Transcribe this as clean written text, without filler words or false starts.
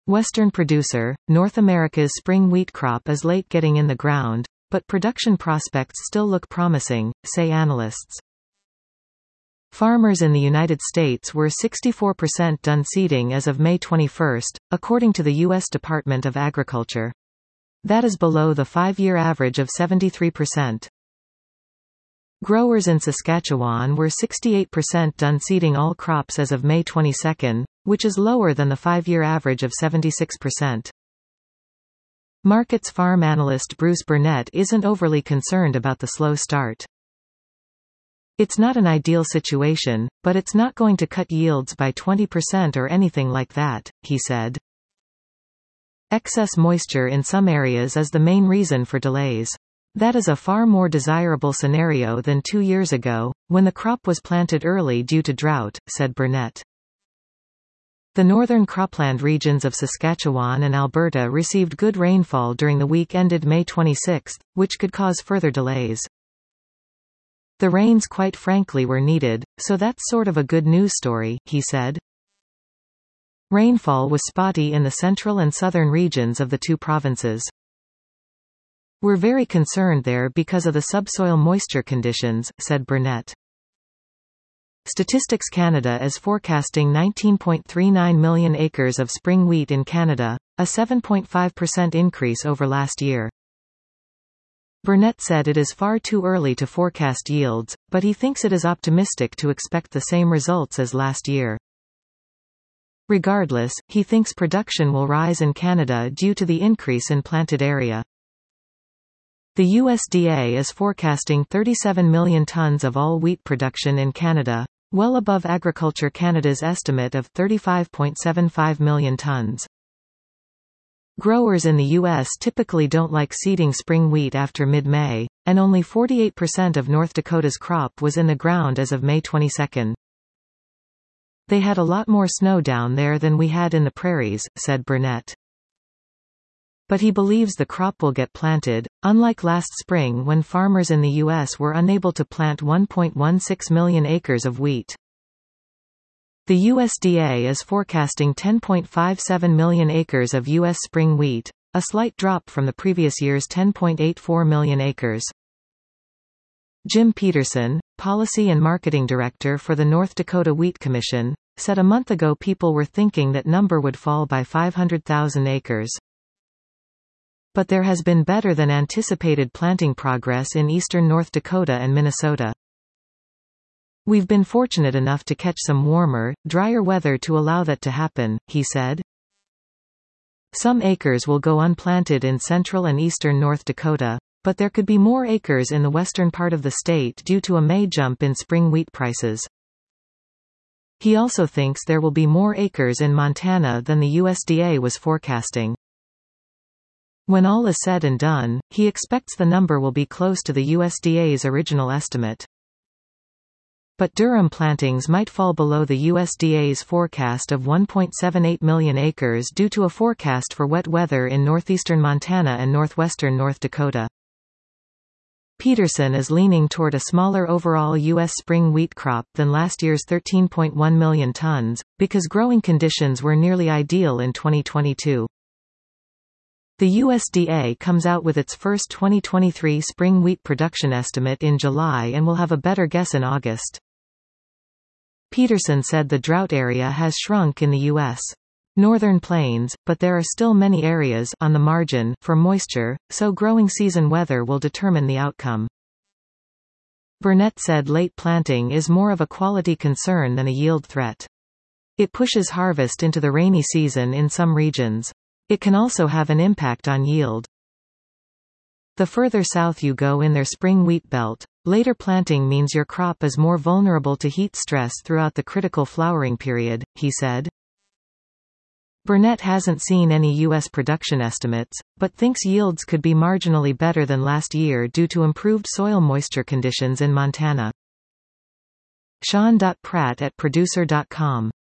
Western producer, North America's spring wheat crop is late getting in the ground, but production prospects still look promising, say analysts. Farmers in the United States were 64% done seeding as of May 21, according to the U.S. Department of Agriculture. That is below the 5-year average of 73%. Growers in Saskatchewan were 68% done seeding all crops as of May 22, which is lower than the 5-year average of 76%. Markets farm analyst Bruce Burnett isn't overly concerned about the slow start. It's not an ideal situation, but it's not going to cut yields by 20% or anything like that, he said. Excess moisture in some areas is the main reason for delays. That is a far more desirable scenario than 2 years ago, when the crop was planted early due to drought, said Burnett. The northern cropland regions of Saskatchewan and Alberta received good rainfall during the week ended May 26, which could cause further delays. The rains quite frankly were needed, so that's sort of a good news story, he said. Rainfall was spotty in the central and southern regions of the two provinces. We're very concerned there because of the subsoil moisture conditions, said Burnett. Statistics Canada is forecasting 19.39 million acres of spring wheat in Canada, a 7.5% increase over last year. Burnett said it is far too early to forecast yields, but he thinks it is optimistic to expect the same results as last year. Regardless, he thinks production will rise in Canada due to the increase in planted area. The USDA is forecasting 37 million tons of all wheat production in Canada, well above Agriculture Canada's estimate of 35.75 million tons. Growers in the U.S. typically don't like seeding spring wheat after mid-May, and only 48% of North Dakota's crop was in the ground as of May 22. They had a lot more snow down there than we had in the prairies, said Burnett. But he believes the crop will get planted, unlike last spring when farmers in the U.S. were unable to plant 1.16 million acres of wheat. The USDA is forecasting 10.57 million acres of U.S. spring wheat, a slight drop from the previous year's 10.84 million acres. Jim Peterson, Policy and Marketing Director for the North Dakota Wheat Commission, said a month ago people were thinking that number would fall by 500,000 acres. But there has been better than anticipated planting progress in eastern North Dakota and Minnesota. We've been fortunate enough to catch some warmer, drier weather to allow that to happen, he said. Some acres will go unplanted in central and eastern North Dakota, but there could be more acres in the western part of the state due to a May jump in spring wheat prices. He also thinks there will be more acres in Montana than the USDA was forecasting. When all is said and done, he expects the number will be close to the USDA's original estimate. But durum plantings might fall below the USDA's forecast of 1.78 million acres due to a forecast for wet weather in northeastern Montana and northwestern North Dakota. Peterson is leaning toward a smaller overall U.S. spring wheat crop than last year's 13.1 million tons, because growing conditions were nearly ideal in 2022. The USDA comes out with its first 2023 spring wheat production estimate in July and will have a better guess in August. Peterson said the drought area has shrunk in the U.S. Northern Plains, but there are still many areas on the margin for moisture, so growing season weather will determine the outcome. Burnett said late planting is more of a quality concern than a yield threat. It pushes harvest into the rainy season in some regions. It can also have an impact on yield. The further south you go in their spring wheat belt, later planting means your crop is more vulnerable to heat stress throughout the critical flowering period, he said. Burnett hasn't seen any U.S. production estimates, but thinks yields could be marginally better than last year due to improved soil moisture conditions in Montana. Sean.Pratt at Producer.com